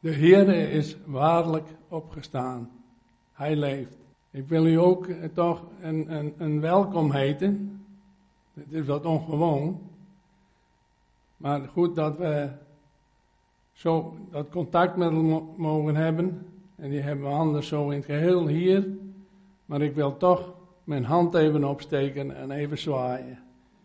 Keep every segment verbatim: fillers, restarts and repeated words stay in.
De Heere is waarlijk opgestaan. Hij leeft. Ik wil u ook eh, toch een, een, een welkom heten. Het is wat ongewoon. Maar goed dat we zo dat contact met hem mo- mogen hebben. En die hebben we anders zo in het geheel hier. Maar ik wil toch mijn hand even opsteken en even zwaaien.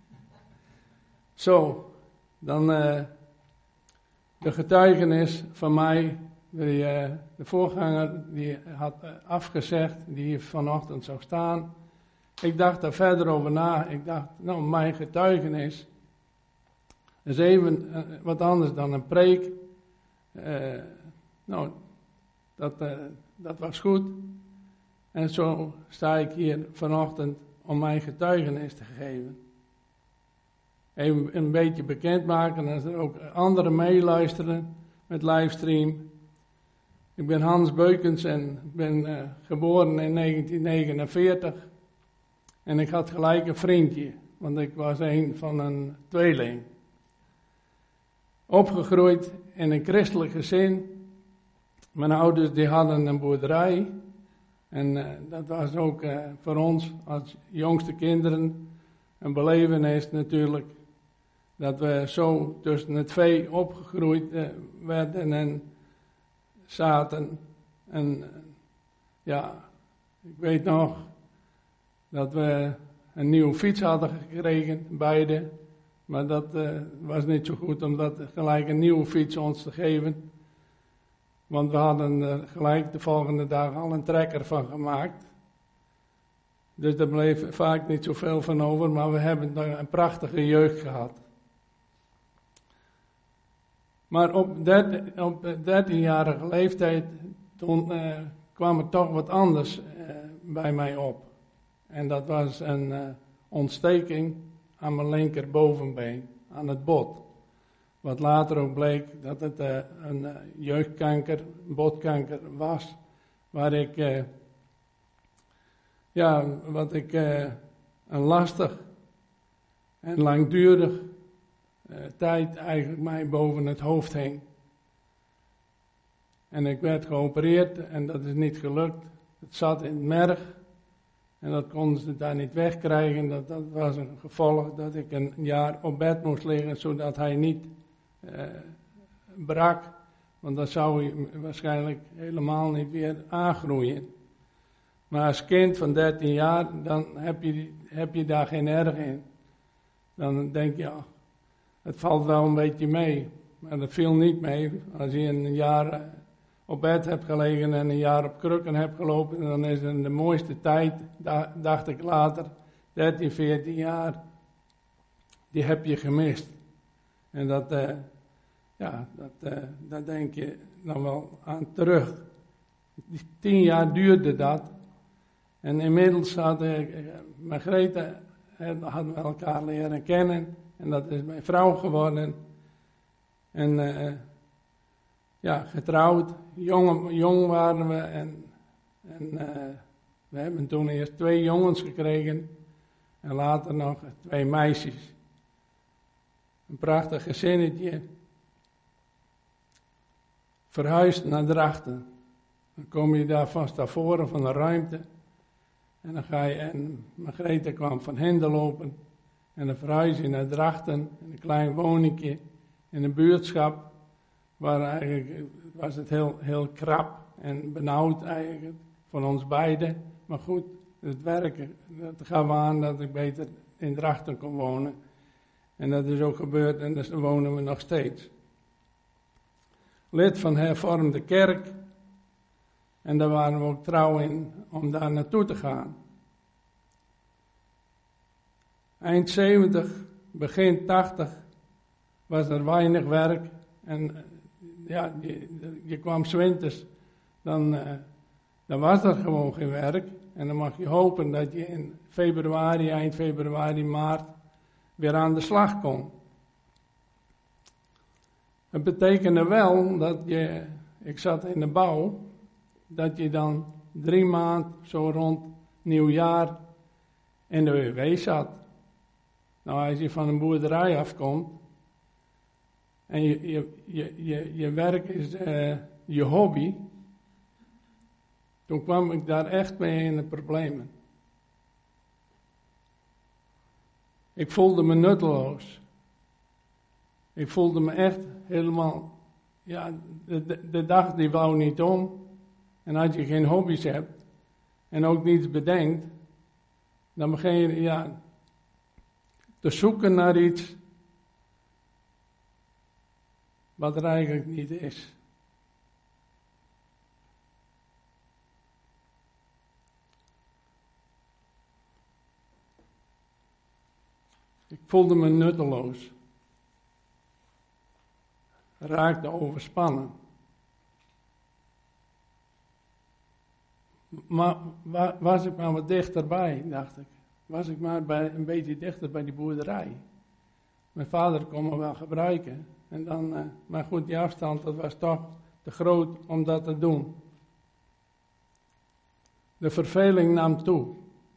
Zo, dan uh, de getuigenis van mij. Die, uh, de voorganger die had uh, afgezegd, die hier vanochtend zou staan. Ik dacht daar verder over na. Ik dacht, nou, mijn getuigenis is even uh, wat anders dan een preek. Uh, nou, dat, uh, dat was goed. En zo sta ik hier vanochtend om mijn getuigenis te geven. Even een beetje bekendmaken, als er ook anderen meeluisteren met livestream. Ik ben Hans Beukens en ben uh, geboren in negentien negenenveertig. En ik had gelijk een vriendje, want ik was een van een tweeling. Opgegroeid in een christelijk gezin. Mijn ouders die hadden een boerderij. En uh, dat was ook uh, voor ons als jongste kinderen een belevenis natuurlijk. Dat we zo tussen het vee opgegroeid uh, werden en zaten. En uh, ja, ik weet nog dat we een nieuwe fiets hadden gekregen, beide. Maar dat uh, was niet zo goed om dat gelijk een nieuwe fiets ons te geven. Want we hadden er gelijk de volgende dag al een trekker van gemaakt. Dus daar bleef vaak niet zoveel van over, maar we hebben een prachtige jeugd gehad. Maar op dertienjarige leeftijd, toen uh, kwam er toch wat anders uh, bij mij op. En dat was een uh, ontsteking aan mijn linkerbovenbeen, aan het bot. Wat later ook bleek dat het uh, een uh, jeugdkanker, een botkanker was. Waar ik, uh, ja, wat ik uh, een lastig en langdurig uh, tijd eigenlijk mij boven het hoofd hing. En ik werd geopereerd en dat is niet gelukt. Het zat in het merg en dat konden ze daar niet wegkrijgen. Dat, dat was een gevolg dat ik een jaar op bed moest liggen zodat hij niet Uh, brak, want dan zou hij waarschijnlijk helemaal niet weer aangroeien. Maar als kind van dertien jaar, dan heb je, heb je daar geen erg in. Dan denk je, ja, het valt wel een beetje mee. Maar dat viel niet mee. Als je een jaar uh, op bed hebt gelegen en een jaar op krukken hebt gelopen, dan is het de mooiste tijd, da- dacht ik later, dertien, veertien jaar, die heb je gemist. En dat, uh, ja, dat, uh, daar denk je dan wel aan terug. Die tien jaar duurde dat. En inmiddels hadden ik, uh, Margrethe, uh, hadden we elkaar leren kennen. En dat is mijn vrouw geworden. En uh, ja, getrouwd. Jong, jong waren we. En, en uh, we hebben toen eerst twee jongens gekregen. En later nog twee meisjes. Een prachtig gezinnetje. Verhuisd naar Drachten. Dan kom je daar vast naar voren van de ruimte. En dan ga je, en Margrethe kwam van Hendel lopen. En dan verhuis je naar Drachten. In een klein woningje. In een buurtschap. Waar eigenlijk was het heel, heel krap en benauwd eigenlijk. Voor ons beiden. Maar goed, het werken. Dat gaf aan dat ik beter in Drachten kon wonen. En dat is ook gebeurd en dus wonen we nog steeds. Lid van hervormde kerk. En daar waren we ook trouw in om daar naartoe te gaan. Eind zeventig, begin tachtig was er weinig werk. En ja, je, je kwam 's winters, dan, uh, dan was er gewoon geen werk. En dan mag je hopen dat je in februari, eind februari, maart weer aan de slag kon. Het betekende wel dat je, ik zat in de bouw, dat je dan drie maanden zo rond nieuwjaar in de W W zat. Nou, als je van een boerderij afkomt en je, je, je, je, je werk is, uh, je hobby, toen kwam ik daar echt mee in de problemen. Ik voelde me nutteloos. Ik voelde me echt helemaal, ja, de, de, de dag die wou niet om. En als je geen hobby's hebt en ook niets bedenkt, dan begin je, ja, te zoeken naar iets wat er eigenlijk niet is. Ik voelde me nutteloos. Raakte overspannen. Maar was ik maar wat dichterbij, dacht ik. Was ik maar bij, een beetje dichter bij die boerderij. Mijn vader kon me wel gebruiken. En dan, uh, maar goed, die afstand, dat was toch te groot om dat te doen. De verveling nam toe.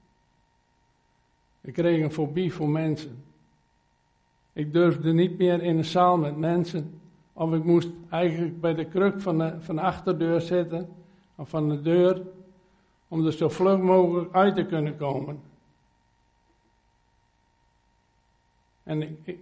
Ik kreeg een fobie voor mensen. Ik durfde niet meer in een zaal met mensen. Of ik moest eigenlijk bij de kruk van de, van de achterdeur zitten. Of van de deur. Om er zo vlug mogelijk uit te kunnen komen. En, ik, ik,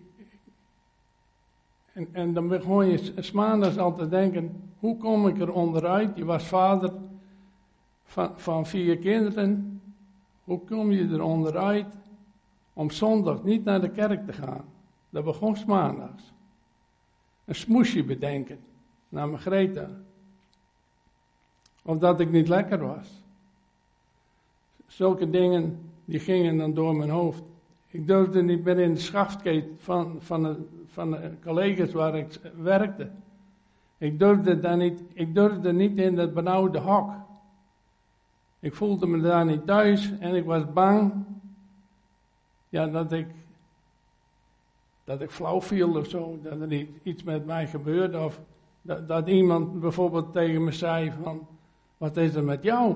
en, en dan begon je 's maandags al te denken, hoe kom ik er onderuit? Je was vader van, van vier kinderen. Hoe kom je er onderuit om zondag niet naar de kerk te gaan? Dat begon 's maandags. Een smoesje bedenken naar Margreta. Of dat ik niet lekker was. Zulke dingen die gingen dan door mijn hoofd. Ik durfde niet meer in de schaftkeet van, van, de, van de collega's waar ik werkte. Ik durfde, daar niet, ik durfde niet in dat benauwde hok. Ik voelde me daar niet thuis en ik was bang ja, dat, ik, dat ik flauw viel of zo. Dat er iets met mij gebeurde. Of dat, dat iemand bijvoorbeeld tegen me zei van, wat is er met jou?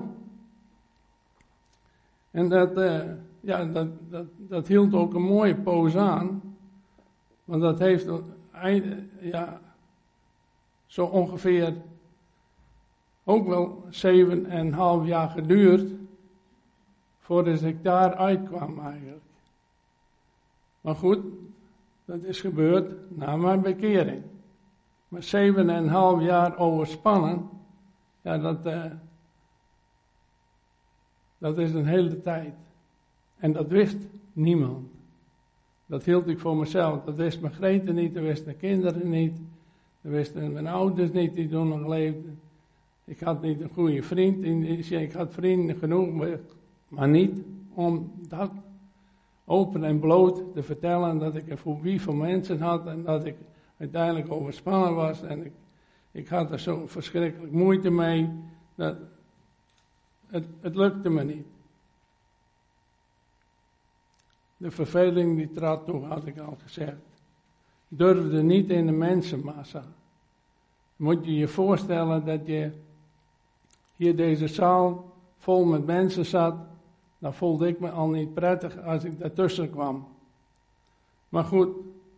En dat, uh, ja, dat, dat, dat hield ook een mooie poos aan. Want dat heeft ja, zo ongeveer ook wel zeven en een half jaar geduurd. Voordat ik daar uitkwam eigenlijk. Maar goed, dat is gebeurd na mijn bekering. Maar zeven en een half jaar overspannen. Ja, dat... Uh, Dat is een hele tijd. En dat wist niemand. Dat hield ik voor mezelf. Dat wist mijn Grete niet, dat wisten de kinderen niet. Dat wisten mijn ouders niet, die toen nog leefden. Ik had niet een goede vriend. Ik had vrienden genoeg, maar niet om dat open en bloot te vertellen. Dat ik een fobie voor mensen had en dat ik uiteindelijk overspannen was. En ik, ik had er zo verschrikkelijk moeite mee. Dat, Het, het lukte me niet. De verveling die trad toe, had ik al gezegd. Durfde niet in de mensenmassa. Moet je je voorstellen dat je hier deze zaal vol met mensen zat. Dan voelde ik me al niet prettig als ik daartussen kwam. Maar goed.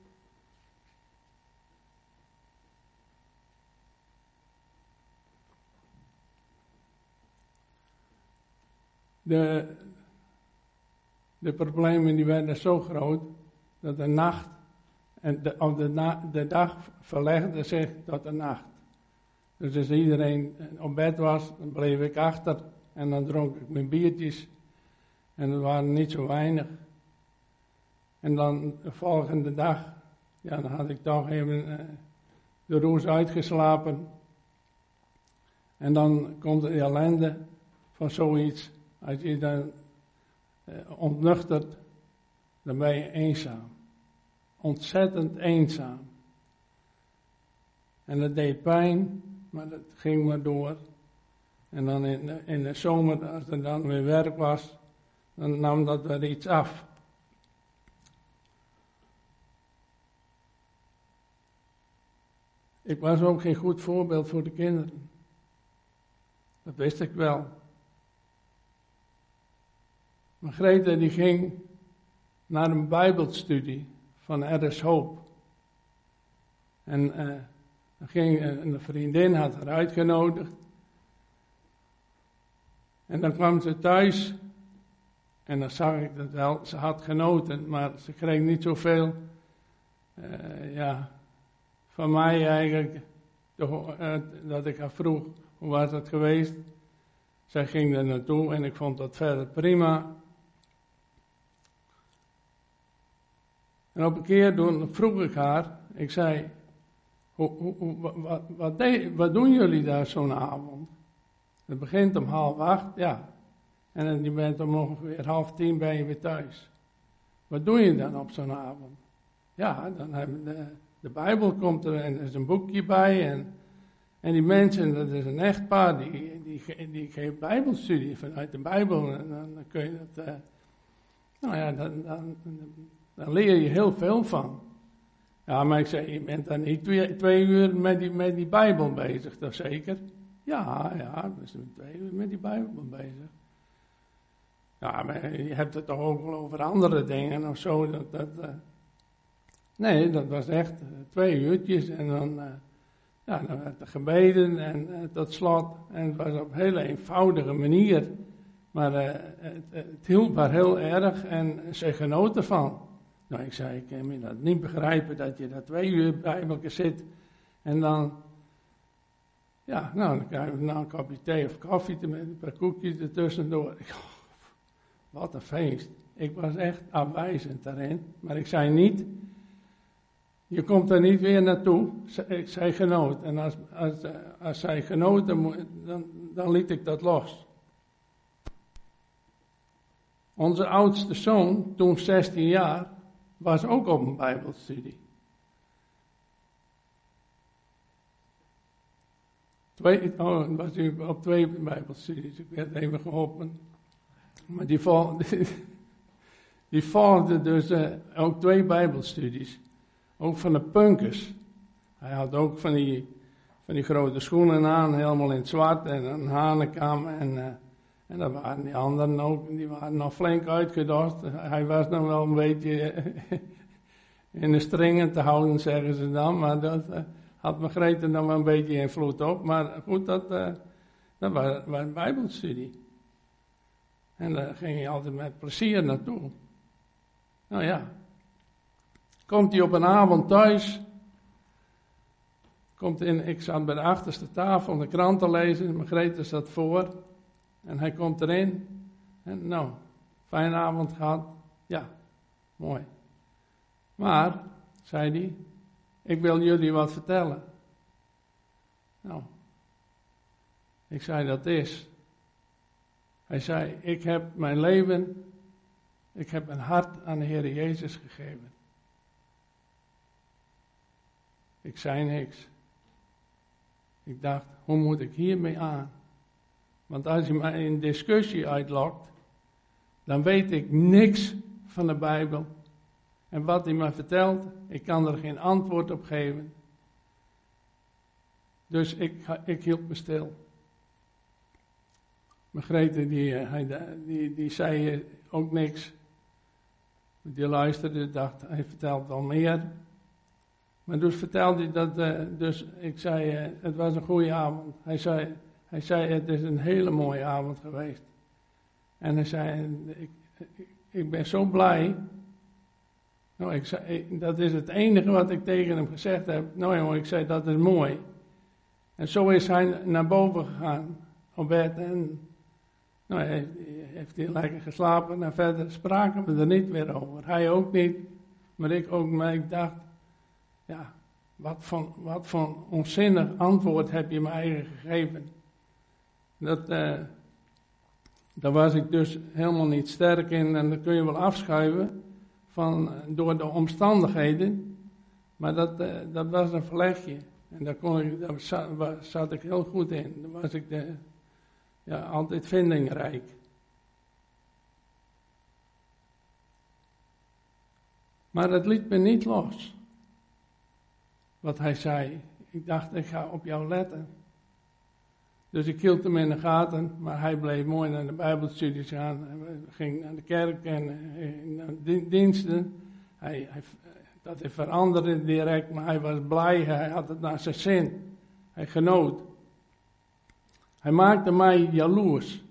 De, de problemen die werden zo groot dat de nacht, en de, of de, na, de dag verlegde zich tot de nacht. Dus als iedereen op bed was, dan bleef ik achter en dan dronk ik mijn biertjes. En dat waren niet zo weinig. En dan de volgende dag, ja, dan had ik toch even uh, de roes uitgeslapen. En dan komt de ellende van zoiets. Als je dan uh, ontnuchtert, dan ben je eenzaam. Ontzettend eenzaam. En dat deed pijn, maar dat ging maar door. En dan in de, in de zomer, als er dan weer werk was, dan nam dat weer iets af. Ik was ook geen goed voorbeeld voor de kinderen. Dat wist ik wel. Maar Grete die ging naar een bijbelstudie van R S Hoop. En uh, Dan ging een vriendin, had haar uitgenodigd. En dan kwam ze thuis. En dan zag ik dat wel, ze had genoten, maar ze kreeg niet zoveel, uh, ja, van mij eigenlijk, toch, uh, dat ik haar vroeg, hoe was het geweest? Zij ging er naartoe en ik vond dat verder prima. En op een keer toen vroeg ik haar, ik zei, hoe, hoe, hoe, wat, wat, de, wat doen jullie daar zo'n avond? Het begint om half acht, ja. En je bent om ongeveer half tien ben je weer thuis. Wat doe je dan op zo'n avond? Ja, dan hebben de, de Bijbel komt er en er is een boekje bij. En, en die mensen, dat is een echtpaar, die, die, die geeft Bijbelstudie vanuit de Bijbel. En dan, dan kun je dat, uh, nou ja, dan, dan, dan leer je heel veel van. Ja, maar ik zei, je bent dan niet twee, twee uur met die, met die Bijbel bezig, toch zeker? Ja, ja, we zijn twee uur met die Bijbel bezig. Ja, maar je hebt het toch ook wel over andere dingen of zo. Dat, dat, uh... Nee, dat was echt uh, twee uurtjes en dan, uh, ja, dan werd er gebeden en uh, tot slot. En het was op een hele eenvoudige manier. Maar uh, het, het hielp haar heel erg en ze genoot ervan. Nou, ik zei, ik kan me dat niet begrijpen dat je daar twee uur bij elkaar zit. En dan, ja, nou, dan krijgen we nou een kopje thee of koffie met een paar koekjes ertussendoor. Wat een feest. Ik was echt afwijzend daarin. Maar ik zei niet, je komt er niet weer naartoe. Zij, zij genoot. En als, als, als zij genoot, dan, dan, dan liet ik dat los. Onze oudste zoon, toen zestien jaar, was ook op een Bijbelstudie. Twee, oh, was hij op twee Bijbelstudies. Ik werd even geholpen. Maar die volgde, die volgde dus uh, ook twee Bijbelstudies. Ook van de punkers. Hij had ook van die, van die grote schoenen aan, helemaal in het zwart en een hanenkam. En, uh, en dan waren die anderen ook, die waren nog flink uitgedost. Hij was nog wel een beetje in de stringen te houden, zeggen ze dan. Maar dat uh, had Margrethe nog wel een beetje invloed op. Maar goed, dat, uh, dat was, was een Bijbelstudie. En daar ging hij altijd met plezier naartoe. Nou ja. Komt hij op een avond thuis. Komt in, ik zat bij de achterste tafel de krant te lezen. Margrethe zat voor. En hij komt erin. En nou, fijne avond gehad. Ja, mooi. Maar, zei hij, ik wil jullie wat vertellen. Nou, ik zei dat is. Hij zei, ik heb mijn leven, ik heb mijn hart aan de Heer Jezus gegeven. Ik zei niks. Ik dacht, hoe moet ik hiermee aan? Want als je mij in discussie uitlokt, dan weet ik niks van de Bijbel. En wat hij me vertelt, ik kan er geen antwoord op geven. Dus ik, ik hield me stil. Margrethe, die, die, die zei ook niks. Die luisterde, dacht, hij vertelt wel meer. Maar dus vertelde hij dat, uh, dus ik zei, uh, het was een goede avond. Hij zei, hij zei, het is een hele mooie avond geweest. En hij zei, ik, ik, ik ben zo blij. Nou, ik zei, ik, dat is het enige wat ik tegen hem gezegd heb. Nou jongen, ik zei, dat is mooi. En zo is hij naar boven gegaan, op bed. En nou, hij heeft hij lekker geslapen. En verder spraken we er niet meer over. Hij ook niet, maar ik ook. Maar ik dacht, ja, wat voor, wat voor onzinnig antwoord heb je me eigenlijk gegeven. Dat, uh, daar was ik dus helemaal niet sterk in. En dat kun je wel afschuiven van, door de omstandigheden. Maar dat, uh, dat was een vlechtje. En daar, kon ik, daar zat, zat ik heel goed in. Daar was ik de, ja, altijd vindingrijk. Maar het liet me niet los. Wat hij zei. Ik dacht, ik ga op jou letten. Dus ik hield hem in de gaten, maar hij bleef mooi naar de Bijbelstudies gaan. Hij ging naar de kerk en naar de diensten. Hij, hij Dat hij veranderde direct, maar hij was blij, hij had het naar zijn zin. Hij genoot. Hij maakte mij jaloers.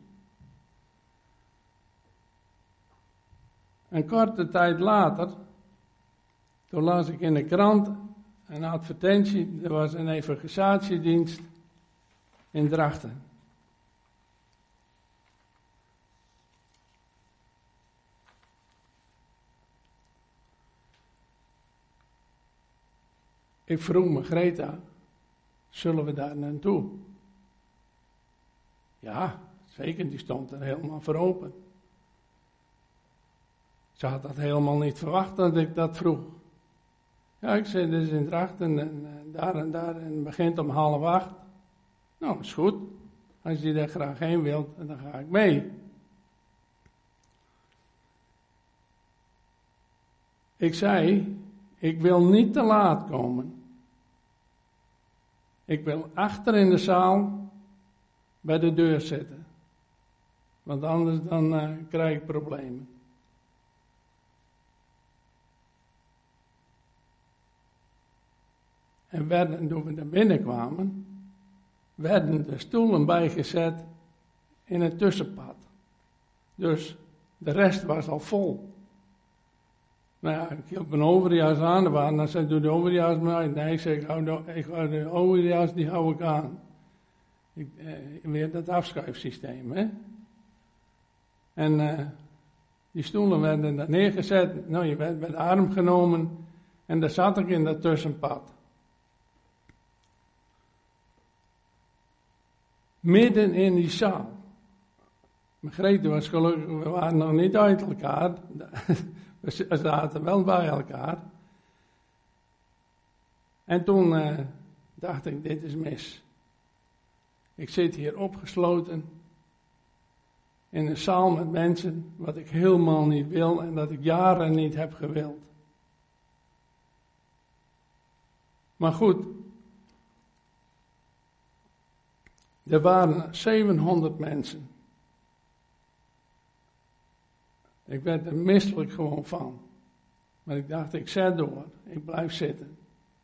Een korte tijd later, toen las ik in de krant een advertentie, er was een evangelisatiedienst in Drachten. Ik vroeg me, Greta, zullen we daar naartoe? Ja, zeker, die stond er helemaal voor open. Ze had dat helemaal niet verwacht dat ik dat vroeg. Ja, ik zei, dit is in Drachten en uh, daar en daar en het begint om half acht. Nou, is goed. Als je daar graag heen wilt, dan ga ik mee. Ik zei, ik wil niet te laat komen. Ik wil achter in de zaal bij de deur zitten. Want anders dan uh, krijg ik problemen. En werden, toen we naar binnen kwamen, werden de stoelen bijgezet in een tussenpad. Dus de rest was al vol. Nou ja, ik hield mijn overjas aan, er waren, dan zei doe de overjas maar uit. Nee, ik zei, ik hou de, ik hou de overjas, die hou ik aan. Ik, eh, weer dat afschuifsysteem, hè. En uh, die stoelen werden daar neergezet, nou je werd bij de arm genomen en daar zat ik in dat tussenpad. Midden in die zaal. Margrethe was gelukkig, we waren nog niet uit elkaar. We zaten wel bij elkaar. En toen uh, dacht ik, dit is mis. Ik zit hier opgesloten in een zaal met mensen, wat ik helemaal niet wil en dat ik jaren niet heb gewild. Maar goed, er waren zevenhonderd mensen. Ik werd er misselijk gewoon van. Maar ik dacht, ik zet door. Ik blijf zitten.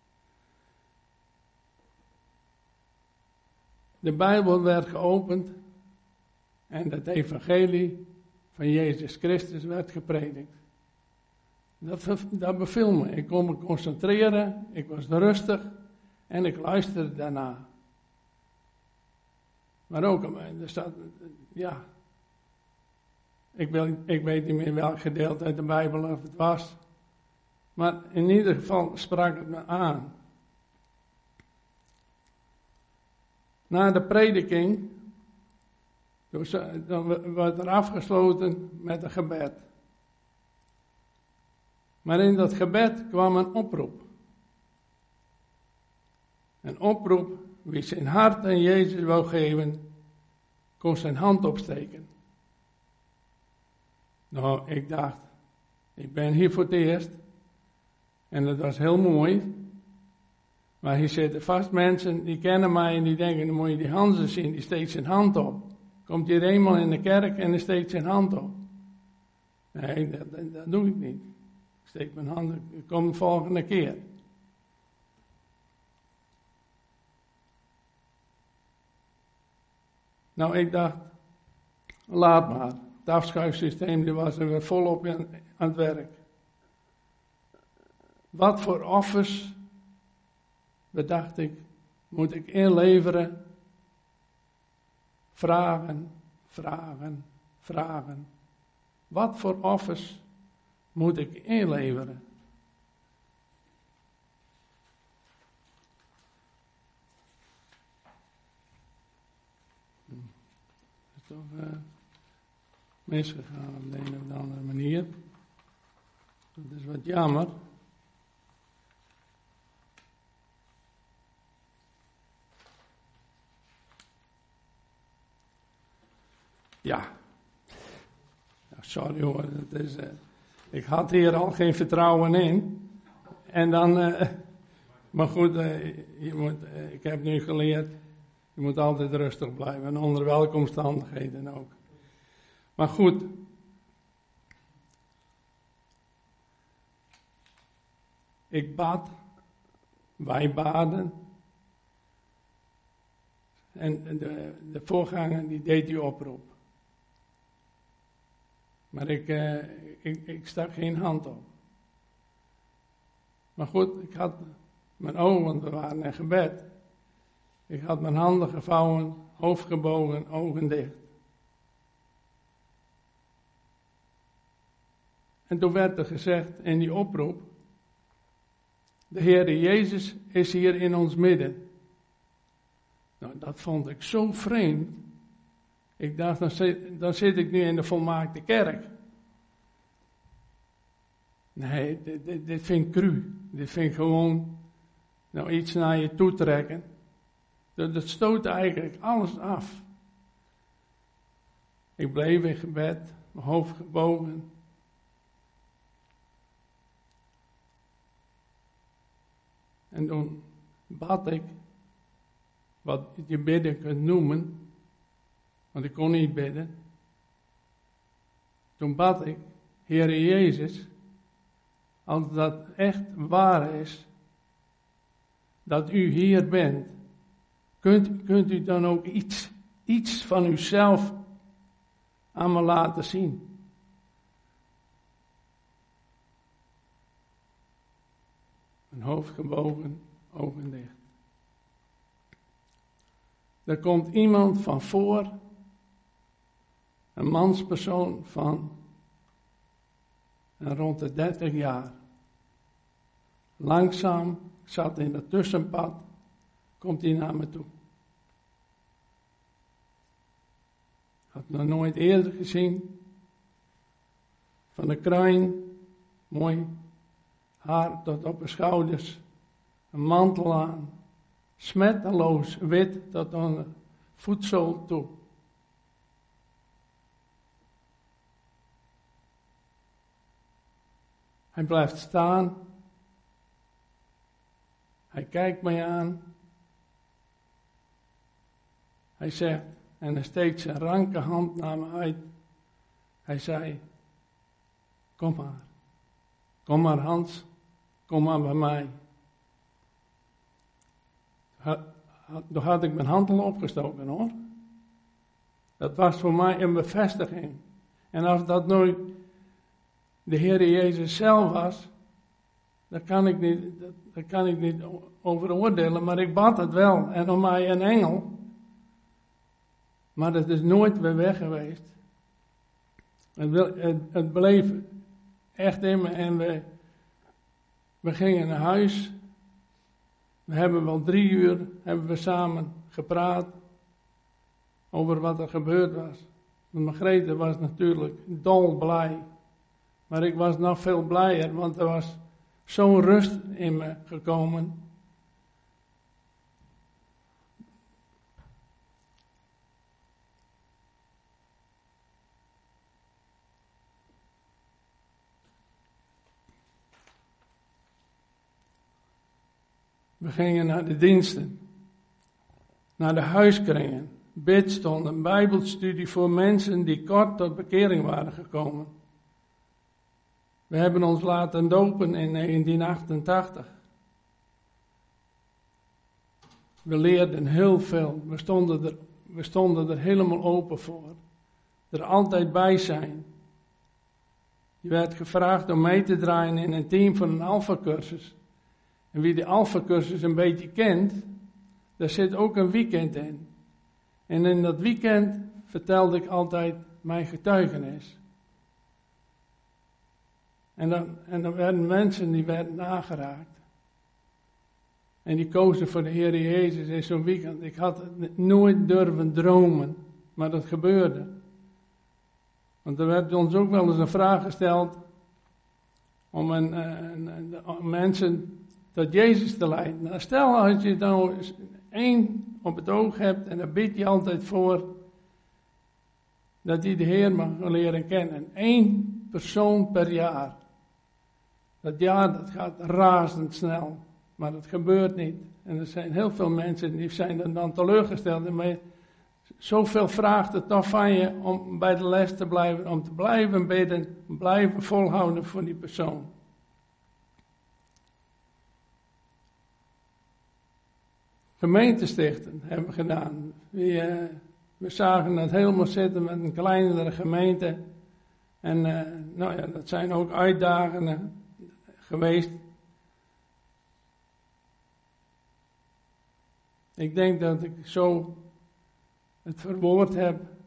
De Bijbel werd geopend. En het evangelie van Jezus Christus werd gepredikt. Dat, dat beviel me. Ik kon me concentreren. Ik was rustig. En ik luisterde daarna. Maar ook, er staat, ja... Ik, wil, ik weet niet meer welk gedeelte uit de Bijbel of het was. Maar in ieder geval sprak het me aan. Na de prediking, dan werd er afgesloten met een gebed. Maar in dat gebed kwam een oproep. Een oproep, wie zijn hart aan Jezus wou geven, kon zijn hand opsteken. Nou, ik dacht, ik ben hier voor het eerst. En dat was heel mooi. Maar hier zitten vast mensen, die kennen mij en die denken, dan moet je die Hansen zien, die steekt zijn hand op. Komt hier eenmaal in de kerk en die steekt zijn hand op. Nee, dat, dat, dat doe ik niet. Ik steek mijn hand, ik kom de volgende keer. Nou, ik dacht, laat maar. Het afschuifsysteem die was er weer volop aan, aan het werk. Wat voor offers, bedacht ik, moet ik inleveren? Vragen, vragen, vragen. Wat voor offers moet ik inleveren? Hm. Dat is toch... Uh, misgegaan op de een of andere manier. Dat is wat jammer. Ja. ja sorry hoor, dat is, uh, ik had hier al geen vertrouwen in. En dan, uh, maar goed, uh, je moet, uh, ik heb nu geleerd, je moet altijd rustig blijven, onder welke omstandigheden ook. Maar goed. ik bad, wij baden. En de, de voorganger die deed die oproep. Maar ik, uh, ik, ik stak geen hand op. Maar goed, ik had mijn ogen, want we waren in gebed. Ik had mijn handen gevouwen, hoofd gebogen, ogen dicht. En toen werd er gezegd in die oproep, de Heere Jezus is hier in ons midden. Nou, dat vond ik zo vreemd. Ik dacht, dan zit, dan zit ik nu in de volmaakte kerk. Nee, dit, dit, dit vind ik cru. Dit vind ik gewoon nou, iets naar je toe trekken. Dat, dat stoot eigenlijk alles af. Ik bleef in gebed, mijn hoofd gebogen. En toen bad ik, wat je bidden kunt noemen, want ik kon niet bidden. Toen bad ik, Heere Jezus, als dat echt waar is, dat u hier bent, kunt, kunt u dan ook iets, iets van uzelf aan me laten zien. Mijn hoofd gebogen, ogen dicht. Er komt iemand van voor, een manspersoon van rond de dertig jaar. Langzaam, ik zat in het tussenpad, komt hij naar me toe. Had nog nooit eerder gezien. Van de kruin, mooi haar tot op de schouders, een mantel aan, smetteloos wit tot aan de voetzool toe. Hij blijft staan. Hij kijkt mij aan. Hij zegt, en hij steekt zijn ranke hand naar me uit. Hij zei, kom maar. Kom maar Hans, kom maar bij mij. Toen had ik mijn hand al opgestoken hoor. Dat was voor mij een bevestiging. En als dat nooit de Heer Jezus zelf was, daar kan ik niet, daar kan ik niet over oordelen, maar ik bad het wel. En om mij een engel. Maar het is nooit weer weg geweest. Het, het, het bleef echt in me en we, we gingen naar huis. We hebben wel drie uur hebben we samen gepraat over wat er gebeurd was. Margrethe was natuurlijk dolblij. Maar ik was nog veel blijer, want er was zo'n rust in me gekomen. We gingen naar de diensten, naar de huiskringen, bidstonden, bijbelstudie voor mensen die kort tot bekering waren gekomen. We hebben ons laten dopen in negentien achtentachtig. We leerden heel veel, we stonden er, we stonden er helemaal open voor. Er altijd bij zijn. Je werd gevraagd om mee te draaien in een team van een alpha-cursus. En wie de alpha-cursus een beetje kent, daar zit ook een weekend in. En in dat weekend vertelde ik altijd mijn getuigenis. En dan, en dan werden mensen die werden nageraakt. En die kozen voor de Heer Jezus in zo'n weekend. Ik had het nooit durven dromen, maar dat gebeurde. Want er werd ons ook wel eens een vraag gesteld om een, een, een, een mensen tot Jezus te leiden. Nou, stel als je nou één op het oog hebt en dan bid je altijd voor dat hij de Heer mag leren kennen. Eén persoon per jaar. Dat jaar dat gaat razendsnel, maar dat gebeurt niet. En er zijn heel veel mensen die zijn dan teleurgesteld. Maar zoveel vraagt het toch van je om bij de les te blijven, om te blijven bidden, blijven volhouden voor die persoon. gemeente stichten hebben we gedaan. We, uh, we zagen het helemaal zitten met een kleinere gemeente. En uh, nou ja, dat zijn ook uitdagingen geweest. Ik denk dat ik zo het verwoord heb